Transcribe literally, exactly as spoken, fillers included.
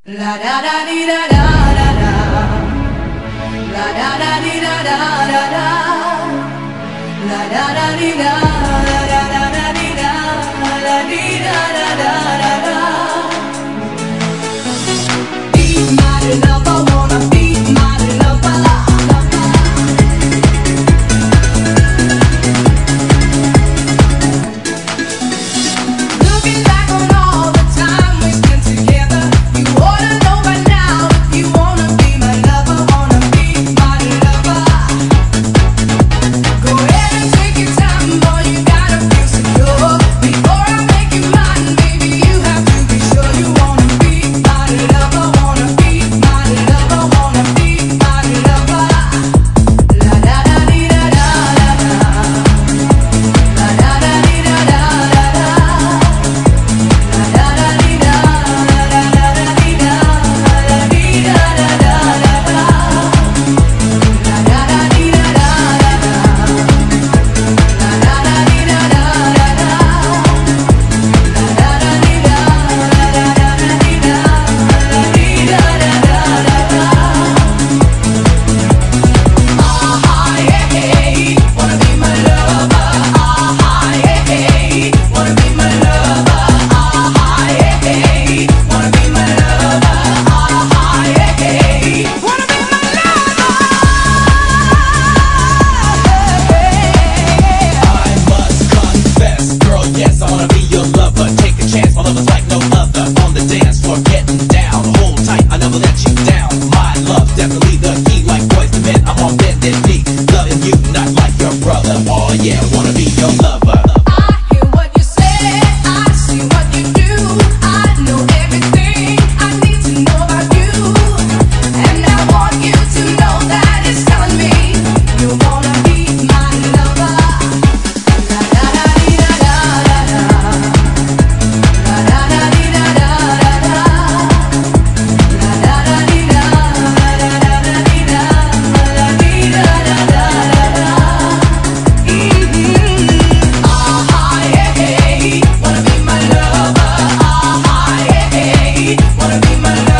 La da da di da da da da. La da da di da da da da. La da da di da da da da di da da di da da da da da. Be my lover, wanna be my lover. Looking back on all the time we spent together, you ought to know by now if you wanna be my lover, wanna be my lover. Go ahead and take your time, boy, you gotta feel secure. Before I make you mine, baby, you have to be sure you wanna be my lover, wanna be my lover, wanna be my lover. La da da di da da da da. La da da di da da da da. La da da di da da da da di da da di da da da da da. La da da di da da da da. La da da di da da da da. La da da di da da da di da di da da da da. Ah yeah, hey, wanna be my lover. Ah yeah, hey, wanna be my lover. Ah yeah, hey, wanna be my lover. Ah yeah, hey, wanna be my lover. I must confess, girl, yes, I wanna be your lover. Take a chance, my lover's like no other. On the dance floor, getting down. Hold tight, I never let you down. My love, definitely the key. Like boys to men, I'm on bended knee. Loving you, not like your brother. Oh yeah, wanna be your lover. I hear what you say, I see what you do. I know everything I need to know about you, and I want you to know that it's telling me you wanna be my lover. La da da di da da da da. La da da di da da da da. La da da di da da da da di da da di da da da da. Ah yeah, hey, wanna be my lover. Ah yeah, hey, wanna be my lover.